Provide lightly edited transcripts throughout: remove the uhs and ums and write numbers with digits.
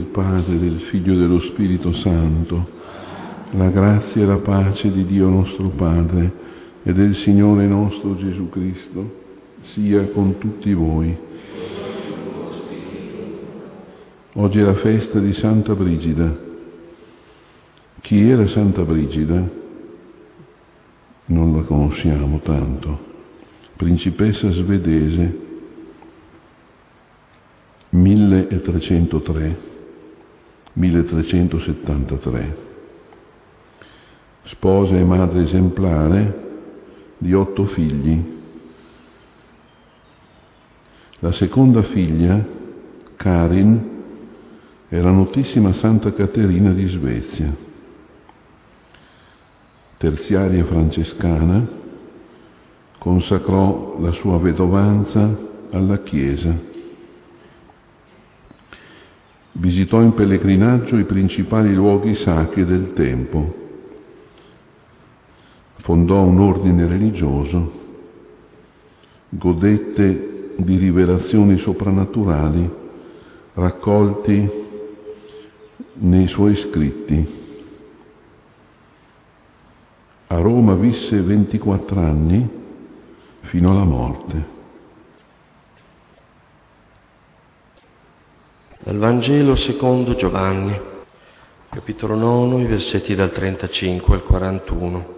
Padre, del Figlio e dello Spirito Santo. La grazia e la pace di Dio nostro Padre e del Signore nostro Gesù Cristo sia con tutti voi. Oggi è la festa di Santa Brigida. Chi era Santa Brigida? Non la conosciamo tanto. Principessa svedese, 1303-1373. Sposa e madre esemplare di 8 figli. La seconda figlia, Karin, è la notissima Santa Caterina di Svezia, terziaria francescana, consacrò la sua vedovanza alla Chiesa. Visitò in pellegrinaggio i principali luoghi sacri del tempo. Fondò un ordine religioso, godette di rivelazioni soprannaturali raccolti nei suoi scritti. A Roma visse 24 anni fino alla morte. Dal Vangelo secondo Giovanni, capitolo 9, i versetti dal 35 al 41.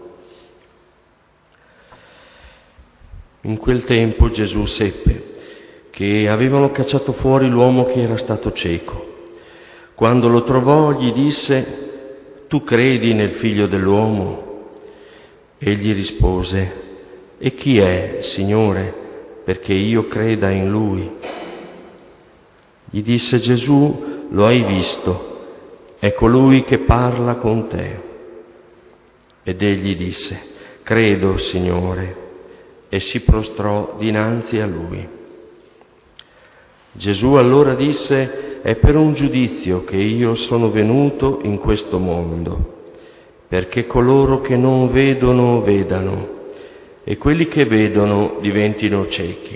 In quel tempo Gesù seppe che avevano cacciato fuori l'uomo che era stato cieco. Quando lo trovò gli disse: «Tu credi nel Figlio dell'uomo?» Egli rispose: «E chi è, Signore, perché io creda in Lui?» Gli disse Gesù: «Lo hai visto, è colui che parla con te». Ed egli disse: «Credo, Signore», e si prostrò dinanzi a Lui. Gesù allora disse: «È per un giudizio che io sono venuto in questo mondo, perché coloro che non vedono vedano, e quelli che vedono diventino ciechi».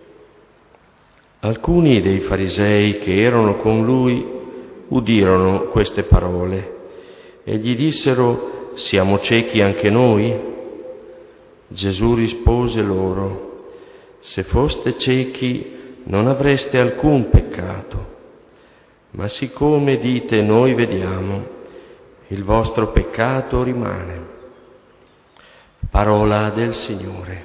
Alcuni dei farisei che erano con lui udirono queste parole e gli dissero: «Siamo ciechi anche noi?» Gesù rispose loro: «Se foste ciechi non avreste alcun peccato, ma siccome dite noi vediamo, il vostro peccato rimane». Parola del Signore.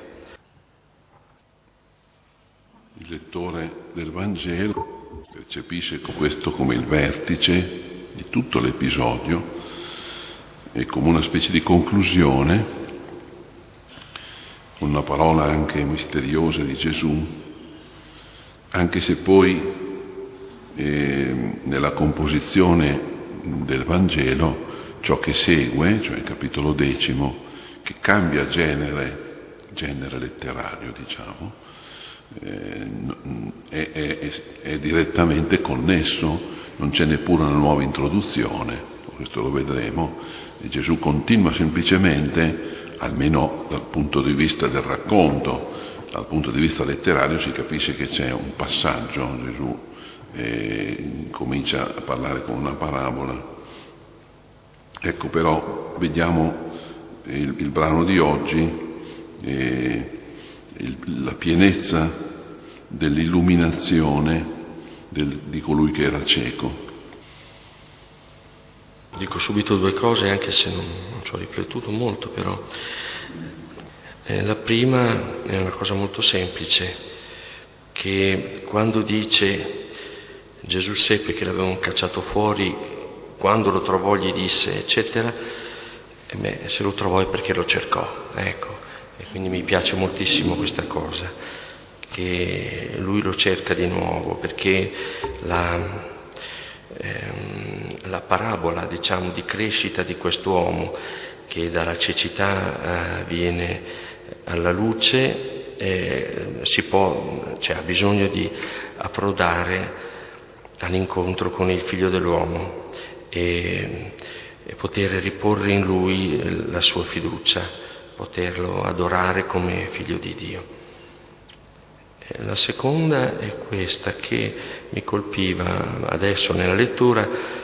Il lettore del Vangelo percepisce questo come il vertice di tutto l'episodio e come una specie di conclusione, con una parola anche misteriosa di Gesù, anche se poi nella composizione del Vangelo ciò che segue, cioè il capitolo 10, che cambia genere letterario, diciamo, è direttamente connesso, non c'è neppure una nuova introduzione, questo lo vedremo, e Gesù continua semplicemente, almeno dal punto di vista del racconto, dal punto di vista letterario si capisce che c'è un passaggio, Gesù comincia a parlare con una parabola. Ecco, però vediamo il brano di oggi, la pienezza dell'illuminazione di colui che era cieco. Dico subito 2 cose, anche se non ci ho riflettuto molto, però. La prima è una cosa molto semplice, che quando dice Gesù seppe che l'avevano cacciato fuori, quando lo trovò gli disse, eccetera, se lo trovò è perché lo cercò, ecco. E quindi mi piace moltissimo questa cosa, che lui lo cerca di nuovo, perché la parabola, diciamo, di crescita di quest'uomo che dalla cecità viene alla luce, ha bisogno di approdare all'incontro con il Figlio dell'uomo e poter riporre in lui la sua fiducia, poterlo adorare come Figlio di Dio. La seconda è questa, che mi colpiva adesso nella lettura,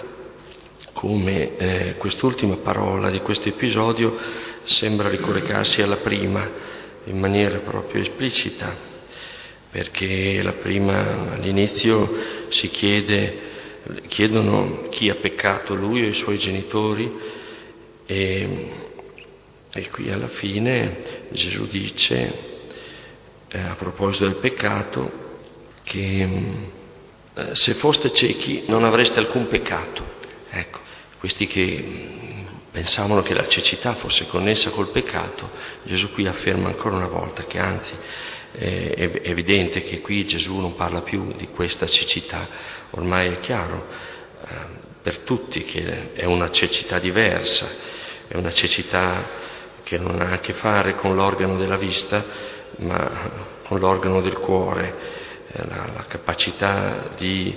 come quest'ultima parola di questo episodio sembra ricollegarsi alla prima in maniera proprio esplicita, perché la prima, all'inizio si chiedono chi ha peccato, lui o i suoi genitori, e qui alla fine Gesù dice, a proposito del peccato, che se foste ciechi non avreste alcun peccato. Ecco, questi che pensavano che la cecità fosse connessa col peccato, Gesù qui afferma ancora una volta che anzi è evidente che qui Gesù non parla più di questa cecità, ormai è chiaro per tutti che è una cecità diversa, è una cecità che non ha a che fare con l'organo della vista, ma con l'organo del cuore, la capacità di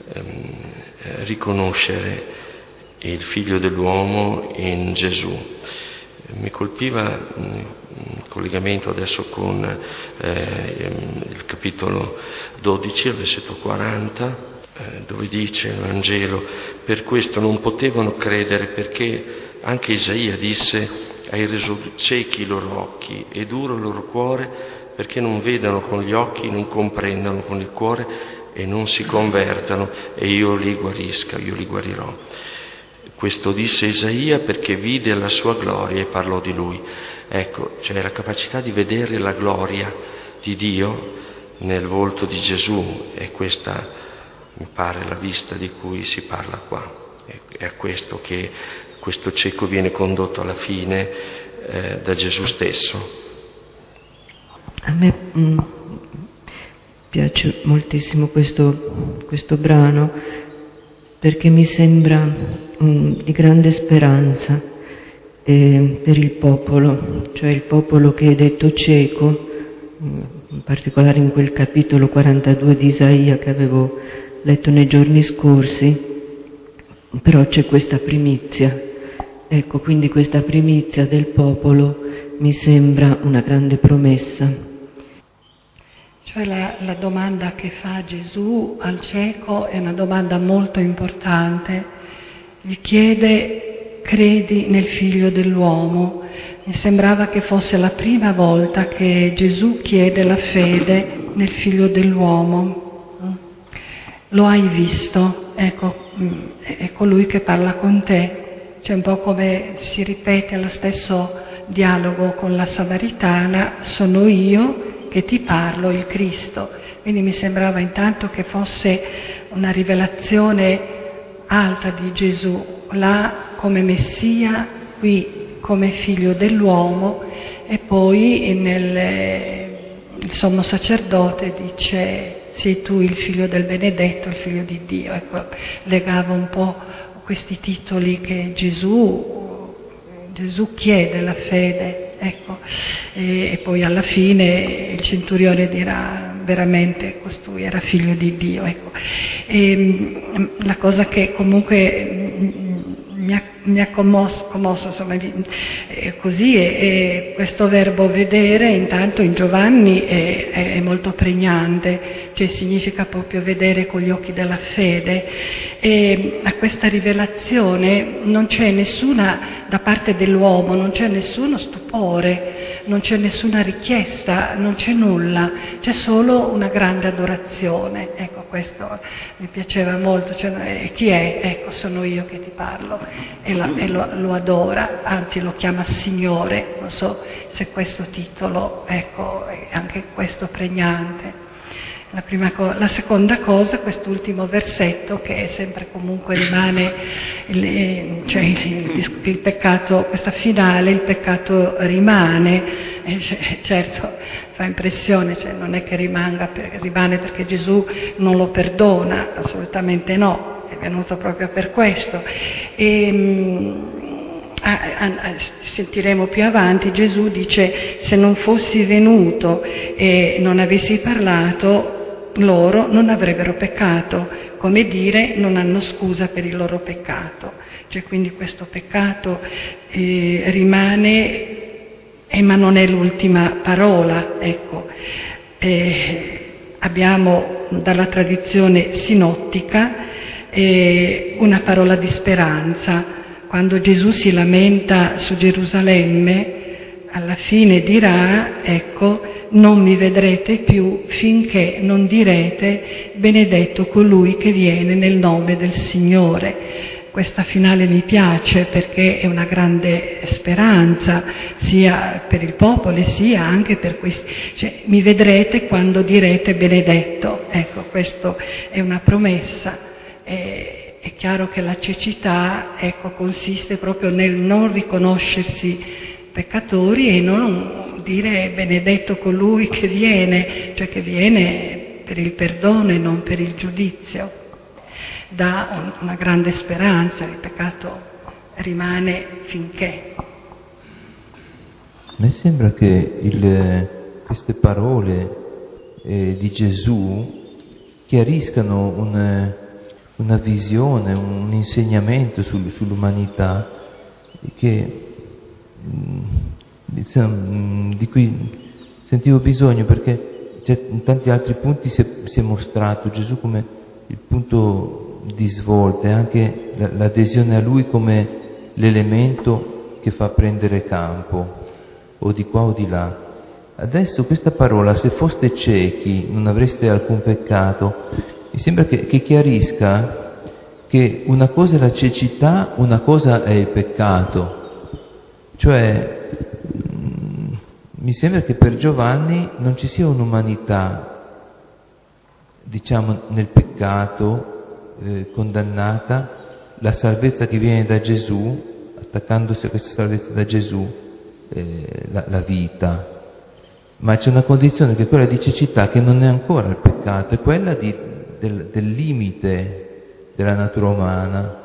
riconoscere il Figlio dell'uomo in Gesù. Mi colpiva in collegamento adesso con il capitolo 12, il versetto 40, dove dice il Vangelo: per questo non potevano credere, perché anche Isaia disse: hai reso ciechi i loro occhi e duro il loro cuore, perché non vedano con gli occhi, non comprendano con il cuore e non si convertano, e io li guarisca, io li guarirò. Questo disse Isaia perché vide la sua gloria e parlò di lui. Ecco, cioè la capacità di vedere la gloria di Dio nel volto di Gesù, è questa, mi pare, la vista di cui si parla qua. È a questo che questo cieco viene condotto alla fine da Gesù stesso. A me piace moltissimo questo brano, perché mi sembra di grande speranza per il popolo, cioè il popolo che è detto cieco, in particolare in quel capitolo 42 di Isaia che avevo letto nei giorni scorsi, però c'è questa primizia. Ecco, quindi questa primizia del popolo mi sembra una grande promessa. Cioè la domanda che fa Gesù al cieco è una domanda molto importante. Gli chiede: credi nel Figlio dell'uomo? Mi sembrava che fosse la prima volta che Gesù chiede la fede nel Figlio dell'uomo. Lo hai visto? Ecco, è colui che parla con te. C'è un po' come si ripete lo stesso dialogo con la Samaritana: sono io che ti parlo, il Cristo. Quindi mi sembrava intanto che fosse una rivelazione alta di Gesù, là come Messia, qui come Figlio dell'uomo, e poi il sommo sacerdote dice: sei tu il Figlio del benedetto, il Figlio di Dio. Ecco, legavo un po' questi titoli che Gesù chiede la fede, ecco, e poi alla fine il centurione dirà: veramente costui era figlio di Dio, ecco. E la cosa che comunque mi ha commosso insomma, così è questo verbo vedere. Intanto in Giovanni è molto pregnante, cioè significa proprio vedere con gli occhi della fede, e a questa rivelazione non c'è nessuna, da parte dell'uomo non c'è nessuno stupore, non c'è nessuna richiesta, non c'è nulla, c'è solo una grande adorazione. Ecco, questo mi piaceva molto, cioè, chi è? Ecco, sono io che ti parlo, e lo adora, anzi lo chiama Signore. Non so se questo titolo, ecco, è anche questo pregnante. La seconda cosa, quest'ultimo versetto, che sempre comunque rimane il peccato, questa finale, il peccato rimane, certo fa impressione, cioè non è che rimane perché Gesù non lo perdona, assolutamente no, è venuto proprio per questo. Sentiremo più avanti, Gesù dice: se non fossi venuto e non avessi parlato, loro non avrebbero peccato, come dire, non hanno scusa per il loro peccato. Cioè, quindi questo peccato rimane, ma non è l'ultima parola, ecco. abbiamo dalla tradizione sinottica una parola di speranza. Quando Gesù si lamenta su Gerusalemme, alla fine dirà, ecco, non mi vedrete più finché non direte benedetto colui che viene nel nome del Signore. Questa finale mi piace perché è una grande speranza, sia per il popolo sia anche per questi. Cioè, mi vedrete quando direte benedetto. Ecco, questo è una promessa. È chiaro che la cecità, ecco, consiste proprio nel non riconoscersi peccatori e non dire benedetto colui che viene, cioè che viene per il perdono e non per il giudizio. Dà una grande speranza, il peccato rimane finché. A me sembra che queste parole di Gesù chiariscano una visione, un insegnamento sull'umanità di cui sentivo bisogno, perché in tanti altri punti si è mostrato Gesù come il punto di svolta e anche l'adesione a Lui come l'elemento che fa prendere campo, o di qua o di là. Adesso questa parola, se foste ciechi non avreste alcun peccato, mi sembra che chiarisca che una cosa è la cecità, una cosa è il peccato. Cioè, mi sembra che per Giovanni non ci sia un'umanità, diciamo, nel peccato, condannata, la salvezza che viene da Gesù, attaccandosi a questa salvezza da Gesù, la vita. Ma c'è una condizione che è quella di cecità, che non è ancora il peccato, è quella del limite della natura umana,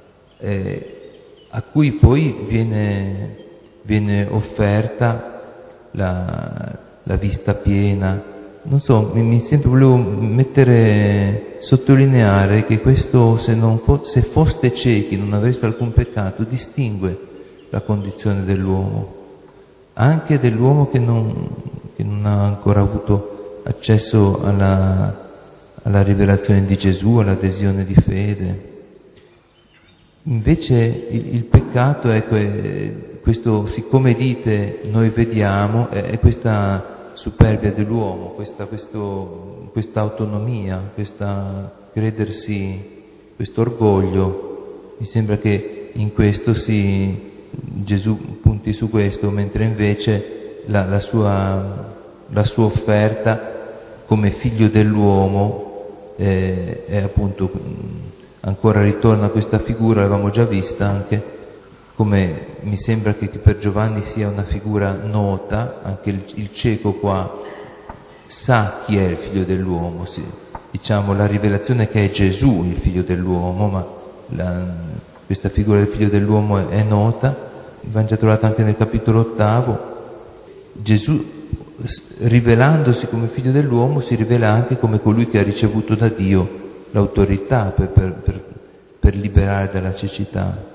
a cui poi viene offerta la vista piena. Non so, mi sempre volevo sottolineare che questo, se foste ciechi non avreste alcun peccato, distingue la condizione dell'uomo, anche dell'uomo che non ha ancora avuto accesso alla rivelazione di Gesù, all'adesione di fede. Invece il peccato è questo, siccome dite noi vediamo, è questa superbia dell'uomo, questa autonomia, credersi, questo orgoglio. Mi sembra che in questo Gesù punti su questo, mentre invece la sua offerta come figlio dell'uomo è appunto, ancora ritorna a questa figura, l'avevamo già vista anche, come mi sembra che per Giovanni sia una figura nota, anche il cieco qua sa chi è il figlio dell'uomo, diciamo la rivelazione che è Gesù il figlio dell'uomo, ma questa figura del figlio dell'uomo è nota, va già trovata anche nel capitolo 8. Gesù, rivelandosi come figlio dell'uomo, si rivela anche come colui che ha ricevuto da Dio l'autorità per liberare dalla cecità.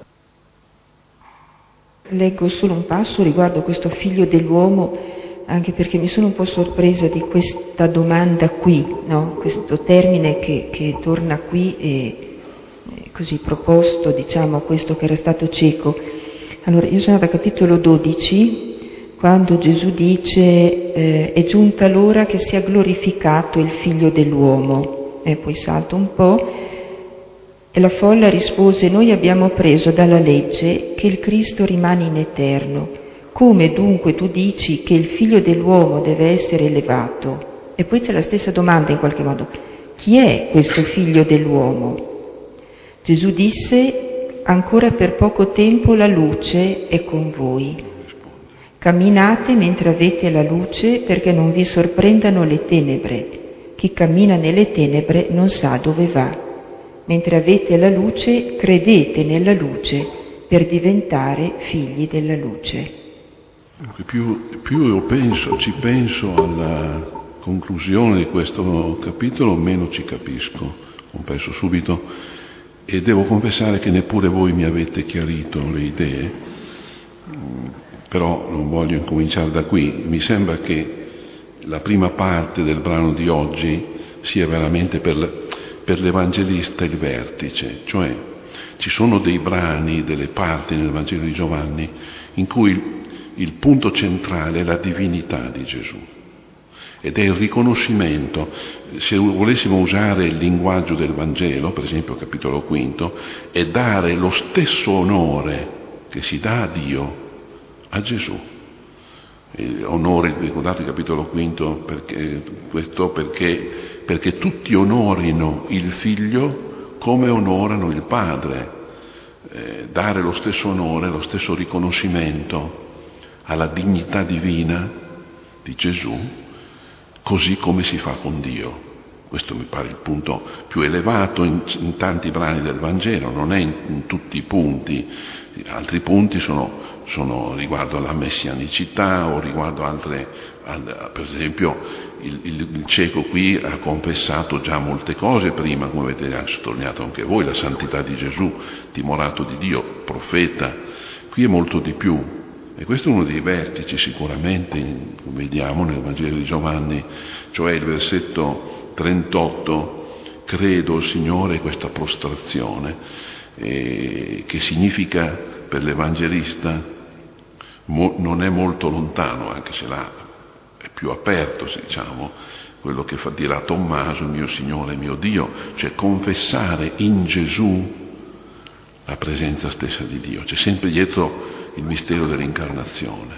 Leggo solo un passo riguardo questo figlio dell'uomo, anche perché mi sono un po' sorpresa di questa domanda qui, no? Questo termine che torna qui e così proposto, diciamo, a questo che era stato cieco. Allora, io sono al capitolo 12, quando Gesù dice è giunta l'ora che sia glorificato il figlio dell'uomo, e poi salto un po'. E la folla rispose: noi abbiamo appreso dalla legge che il Cristo rimane in eterno. Come dunque tu dici che il figlio dell'uomo deve essere elevato? E poi c'è la stessa domanda in qualche modo: chi è questo figlio dell'uomo? Gesù disse: ancora per poco tempo la luce è con voi. Camminate mentre avete la luce, perché non vi sorprendano le tenebre. Chi cammina nelle tenebre non sa dove va. Mentre avete la luce, credete nella luce per diventare figli della luce. Più io ci penso alla conclusione di questo capitolo, meno ci capisco, confesso subito, e devo confessare che neppure voi mi avete chiarito le idee, però non voglio incominciare da qui. Mi sembra che la prima parte del brano di oggi sia veramente per l'Evangelista il vertice, cioè ci sono dei brani, delle parti nel Vangelo di Giovanni in cui il punto centrale è la divinità di Gesù ed è il riconoscimento. Se volessimo usare il linguaggio del Vangelo, per esempio capitolo 5, è dare lo stesso onore che si dà a Dio a Gesù. Onore, ricordate il capitolo 5, perché tutti onorino il Figlio come onorano il Padre. Dare lo stesso onore, lo stesso riconoscimento alla dignità divina di Gesù, così come si fa con Dio. Questo mi pare il punto più elevato in tanti brani del Vangelo, non è in tutti i punti. Altri punti sono riguardo alla messianicità o riguardo altre, per esempio il cieco qui ha confessato già molte cose prima, come avete sottolineato anche voi, la santità di Gesù, timorato di Dio, profeta. Qui è molto di più, e questo è uno dei vertici sicuramente, vediamo nel Vangelo di Giovanni, cioè il versetto 38, credo Signore, questa prostrazione, che significa per l'Evangelista non è molto lontano, anche se là è più aperto, diciamo, quello che dirà Tommaso, mio Signore, mio Dio, cioè confessare in Gesù la presenza stessa di Dio. C'è sempre dietro il mistero dell'incarnazione.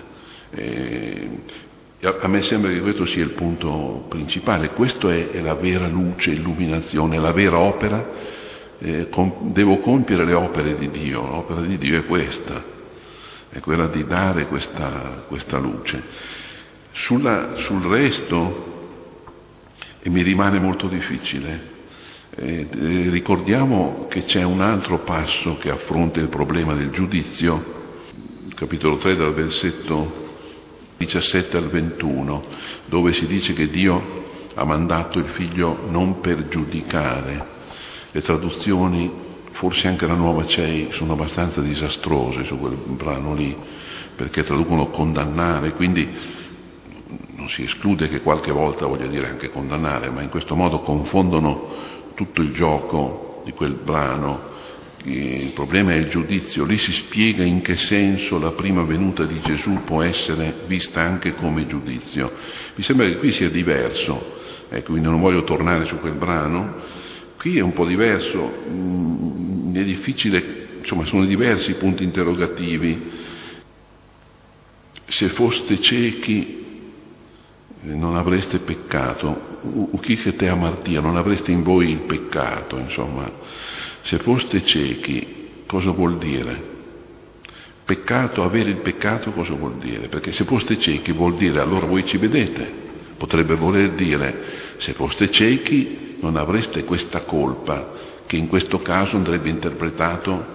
A me sembra che questo sia il punto principale, questo è la vera luce, illuminazione, la vera opera. Devo compiere le opere di Dio, l'opera di Dio è questa, è quella di dare questa luce. Sul resto mi rimane molto difficile. Ricordiamo che c'è un altro passo che affronta il problema del giudizio, capitolo 3 dal versetto 17 al 21, dove si dice che Dio ha mandato il Figlio non per giudicare. Le traduzioni, forse anche la Nuova CEI, sono abbastanza disastrose su quel brano lì, perché traducono condannare, quindi non si esclude che qualche volta voglia dire anche condannare, ma in questo modo confondono tutto il gioco di quel brano. Il problema è il giudizio. Lì si spiega in che senso la prima venuta di Gesù può essere vista anche come giudizio. Mi sembra che qui sia diverso, quindi non voglio tornare su quel brano. Qui è un po' diverso, è difficile, insomma sono diversi i punti interrogativi. Se foste ciechi non avreste peccato, uchite te amartia, non avreste in voi il peccato, insomma. Se foste ciechi, cosa vuol dire? Peccato, avere il peccato cosa vuol dire? Perché se foste ciechi vuol dire allora voi ci vedete, potrebbe voler dire se foste ciechi non avreste questa colpa, che in questo caso andrebbe interpretato,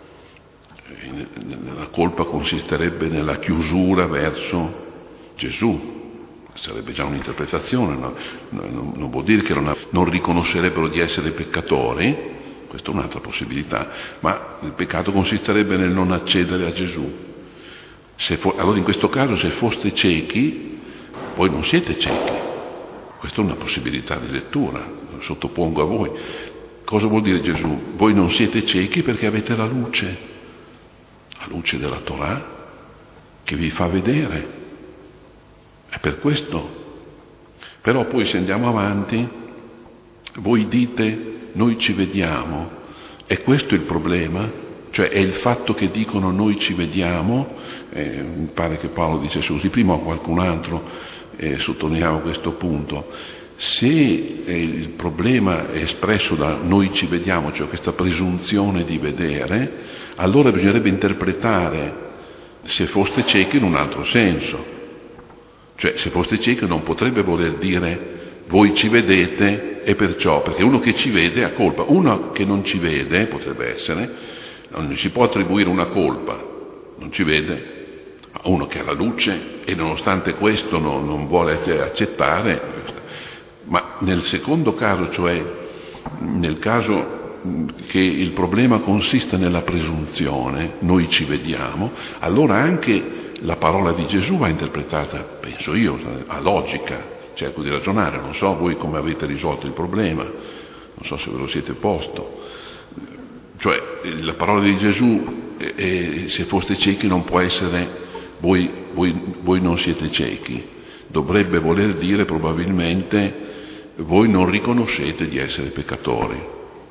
la colpa consisterebbe nella chiusura verso Gesù. Sarebbe già un'interpretazione, no? Non vuol dire che non riconoscerebbero di essere peccatori, questa è un'altra possibilità, ma il peccato consisterebbe nel non accedere a Gesù. Allora in questo caso se foste ciechi, voi non siete ciechi, questa è una possibilità di lettura, lo sottopongo a voi. Cosa vuol dire Gesù? Voi non siete ciechi perché avete la luce della Torah che vi fa vedere. È per questo. Però poi se andiamo avanti, voi dite noi ci vediamo, e questo è il problema, cioè è il fatto che dicono noi ci vediamo, mi pare che Paolo dice così, prima qualcun altro sottolineava questo punto. Se il problema è espresso da noi ci vediamo, cioè questa presunzione di vedere, allora bisognerebbe interpretare se foste ciechi in un altro senso. Cioè, se foste ciechi non potrebbe voler dire voi ci vedete e perciò, perché uno che ci vede ha colpa, uno che non ci vede, potrebbe essere, non si può attribuire una colpa, non ci vede, a uno che ha la luce e nonostante questo non vuole accettare. Ma nel secondo caso, cioè nel caso che il problema consista nella presunzione, noi ci vediamo, allora anche la parola di Gesù va interpretata, penso io, a logica, cerco di ragionare, non so voi come avete risolto il problema, non so se ve lo siete posto. Cioè, la parola di Gesù, se foste ciechi non può essere voi non siete ciechi, dovrebbe voler dire probabilmente voi non riconoscete di essere peccatori.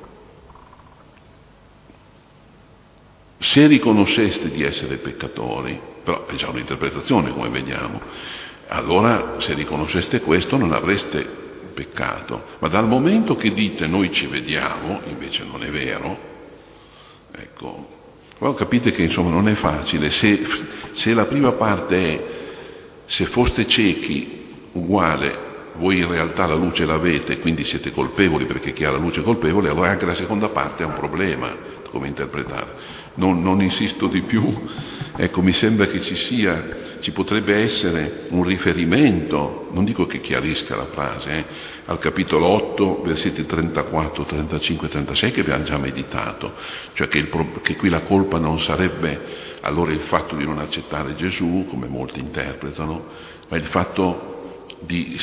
Se riconosceste di essere peccatori, però è già un'interpretazione come vediamo, allora se riconosceste questo non avreste peccato, ma dal momento che dite noi ci vediamo, invece non è vero, ecco, però capite che insomma non è facile. Se la prima parte è se foste ciechi uguale, voi in realtà la luce l'avete, quindi siete colpevoli perché chi ha la luce è colpevole, allora anche la seconda parte è un problema come interpretare. Non insisto di più, ecco, mi sembra che ci potrebbe essere un riferimento, non dico che chiarisca la frase, al capitolo 8, versetti 34, 35 e 36 che abbiamo già meditato, cioè che qui la colpa non sarebbe allora il fatto di non accettare Gesù, come molti interpretano, ma il fatto di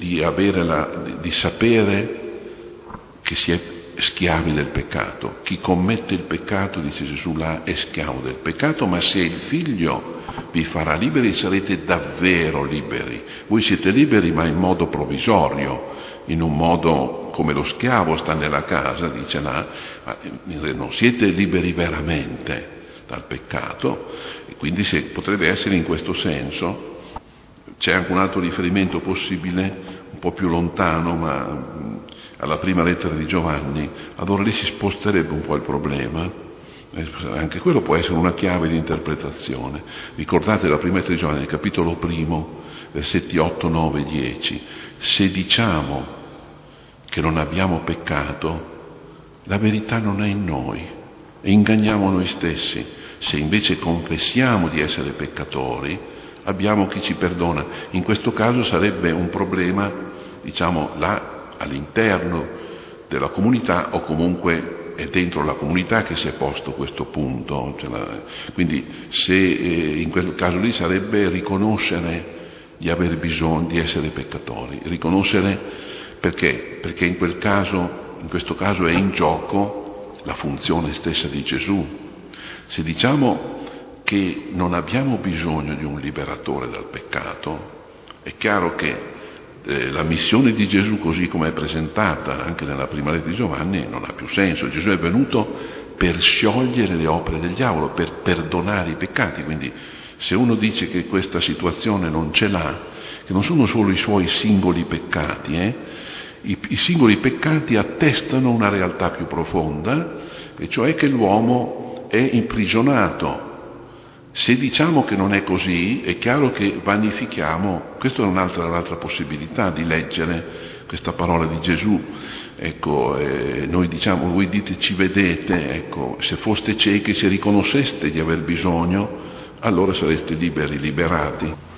sapere che si è schiavi del peccato. Chi commette il peccato, dice Gesù là, è schiavo del peccato, ma se il Figlio vi farà liberi sarete davvero liberi. Voi siete liberi ma in modo provvisorio, in un modo come lo schiavo sta nella casa, dice là, ma non siete liberi veramente dal peccato, e quindi potrebbe essere in questo senso. C'è anche un altro riferimento possibile, un po' più lontano, ma alla prima lettera di Giovanni, allora lì si sposterebbe un po' il problema, anche quello può essere una chiave di interpretazione. Ricordate la prima lettera di Giovanni, capitolo 1, versetti 8, 9, 10, se diciamo che non abbiamo peccato, la verità non è in noi e inganniamo noi stessi. Se invece confessiamo di essere peccatori, abbiamo chi ci perdona. In questo caso sarebbe un problema, diciamo, là all'interno della comunità, o comunque è dentro la comunità che si è posto questo punto. Quindi in quel caso lì sarebbe riconoscere di aver bisogno di essere peccatori. Riconoscere perché in questo caso è in gioco la funzione stessa di Gesù. Se diciamo che non abbiamo bisogno di un liberatore dal peccato, è chiaro che la missione di Gesù, così come è presentata anche nella prima lettera di Giovanni, non ha più senso. Gesù è venuto per sciogliere le opere del diavolo, per perdonare i peccati. Quindi se uno dice che questa situazione non ce l'ha, che non sono solo i suoi singoli peccati, i singoli peccati attestano una realtà più profonda, e cioè che l'uomo è imprigionato. Se diciamo che non è così, è chiaro che vanifichiamo. Questa è un'altra possibilità di leggere questa parola di Gesù. Ecco, noi diciamo, voi dite ci vedete, ecco, se foste ciechi, se riconosceste di aver bisogno, allora sareste liberi, liberati.